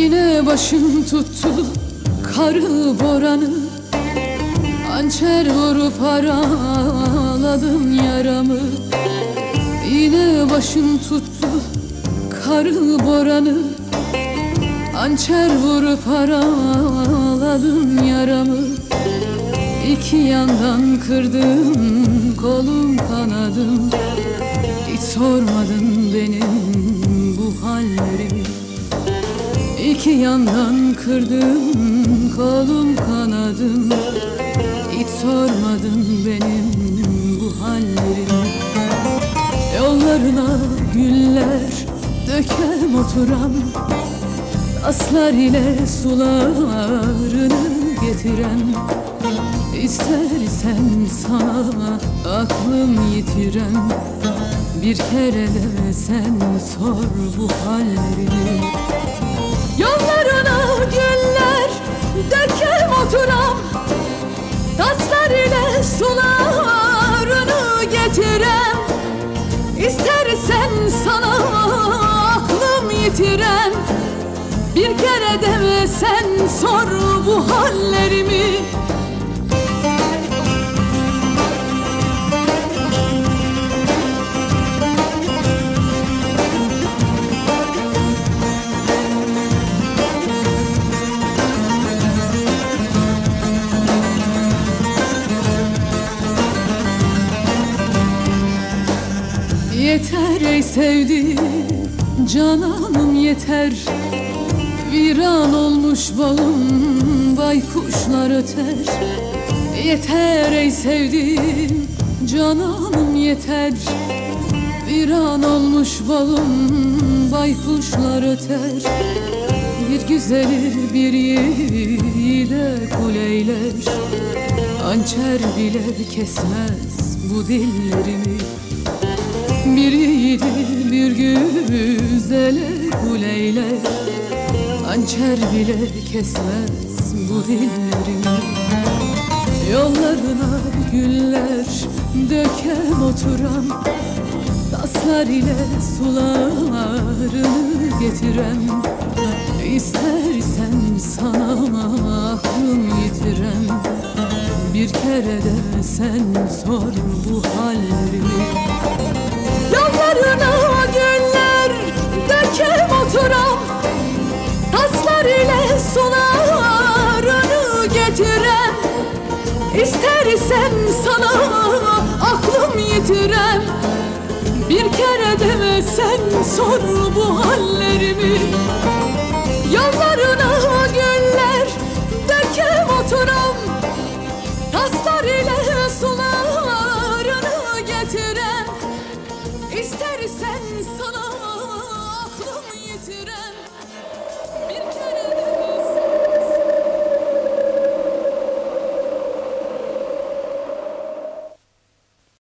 Yine başım tuttu karı boranı, hançer vurup araladım yaramı. Yine başım tuttu karı boranı, hançer vurup araladım yaramı. İki yandan kırdım kolum kanadım, hiç sormadın benim bu hallerimi. İki yandan kırdım kolum kanadım, hiç sormadın benim bu hallerimi. Yollarına güller dökem oturan, taslar ile sularını getiren, İstersen sana aklım yitiren, bir kere de sen sor bu hallerini. Yollarına güller dökem oturan, taslar ile sularını getiren, İstersen sana aklım yitiren, bir kere de sen sor bu hallerimi. Yeter ey sevdiğim cananım yeter, viran olmuş bağım baykuşlar öter. Yeter ey sevdiğim cananım yeter, viran olmuş bağım baykuşlar öter. Bir güzeli bir yiğide kuleyler, hançer bile kesmez bu dillerimi. Bir yiğidi bir güzele kuleyler, hançer bile kesmez bu dillerimi. Yollarına güller dökem oturan, taslar ile sularını getiren, İstersen sana aklım yitiren, bir kere de sen sor bu hallerimi. Yollarına güller dökem oturan, taslar ile sularını getiren, İstersen sana aklım yitiren, bir kere de sen sor bu hallerimi. Yollarına güller dökem oturan, taslar ile sularını getiren, İstersen sana aklım yitiren,